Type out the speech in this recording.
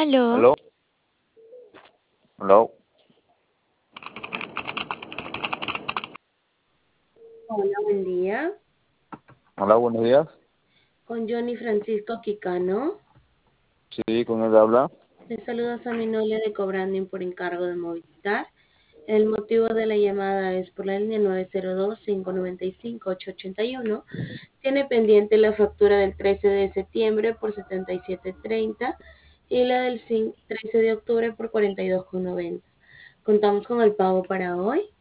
Aló, Aló, aló, Hola, buen día. hola, buenos días. Con Johnny Francisco Quicano. Sí, con él habla. Le saluda Saminolia de Cobranding por encargo de Movistar. El motivo de la llamada es por la línea 902-595-881. Tiene pendiente la factura del 13 de septiembre por 77.30 y la del 13 de octubre por 42.90. Contamos con el pago para hoy.